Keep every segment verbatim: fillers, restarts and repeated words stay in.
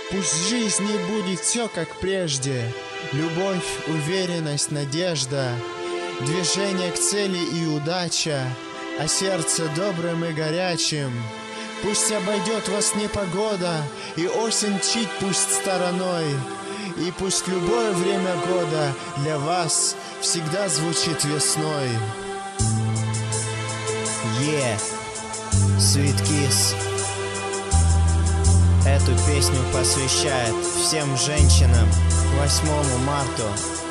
Пусть в жизни будет все как прежде. Любовь, уверенность, надежда, движение к цели и удача, а сердце добрым и горячим. Пусть обойдет вас непогода, и осень чить пусть стороной, и пусть любое время года для вас всегда звучит весной. Yeah, Sweet Kiss. Эту песню посвящает всем женщинам восьмому марта.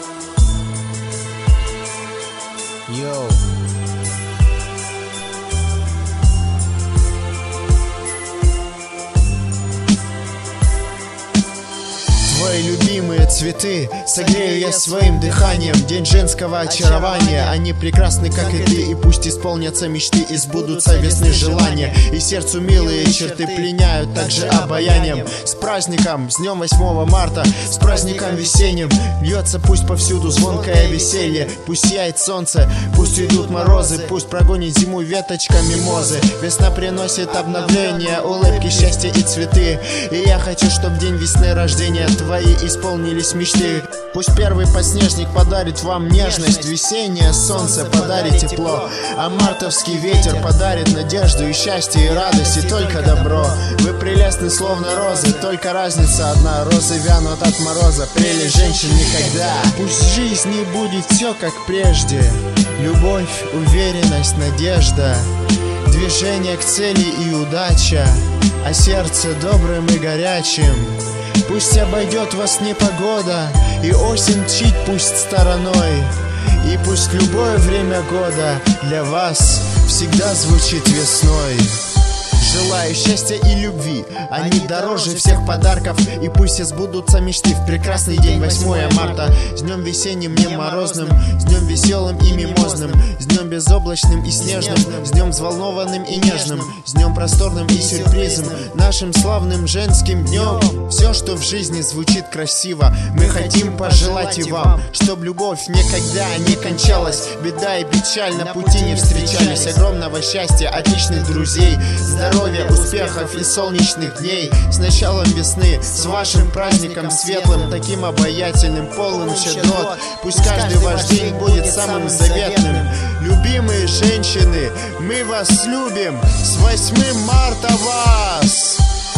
Йоу. Твои любимые цветы согрею я своим дыханием. День женского очарования, они прекрасны, как и ты. И пусть исполнятся мечты, и сбудутся весны желания. И сердцу милые черты пленяют также обаянием. С праздником, с днем восьмого марта, с праздником весенним. Льется пусть повсюду звонкое веселье. Пусть сияет солнце, пусть уйдут морозы, пусть прогонит зиму веточка мимозы. Весна приносит обновление, улыбки, счастье и цветы. И я хочу, чтоб день весны рождения твои исполнились мечты. Пусть первый подснежник подарит вам нежность, весеннее солнце подарит тепло, а мартовский ветер подарит надежду и счастье, и радость, и только добро. Вы прелестны, словно розы, только разница одна: розы вянут от мороза, прелесть женщин никогда. Пусть в жизни будет все как прежде. Любовь, уверенность, надежда, движение к цели и удача, а сердце добрым и горячим. Пусть обойдет вас непогода, и осень чить пусть стороной, и пусть любое время года для вас всегда звучит весной. Желаю счастья и любви, они дороже всех подарков. И пусть все сбудутся мечты в прекрасный день восьмое марта. С днем весенним, не морозным, с днем веселым и мимозным, с днем безоблачным и снежным, с днем взволнованным и нежным, с днем просторным и сюрпризом, нашим славным женским днем. Все, что в жизни звучит красиво, мы хотим пожелать и вам, чтоб любовь никогда не кончалась, беда и печаль на пути не встречались. Огромного счастья, отличных друзей, здоровья, успехов и солнечных дней. С началом весны, с вашим праздником светлым, таким обаятельным, полным щедрот. Пусть каждый ваш день будет самым заветным. Любимые женщины, мы вас любим, с восьмым марта вас!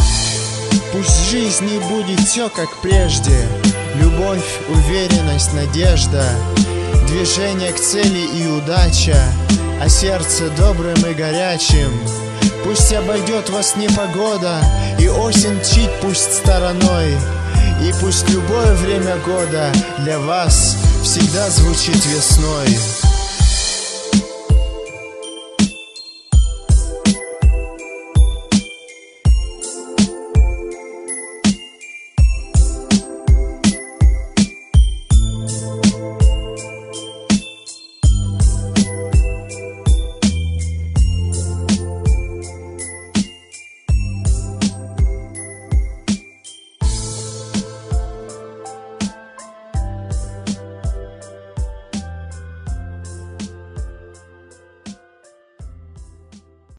Пусть в жизни будет все как прежде. Любовь, уверенность, надежда, движение к цели и удача, а сердце добрым и горячим. Пусть обойдет вас непогода, и осень чить пусть стороной, и пусть любое время года для вас всегда звучит весной.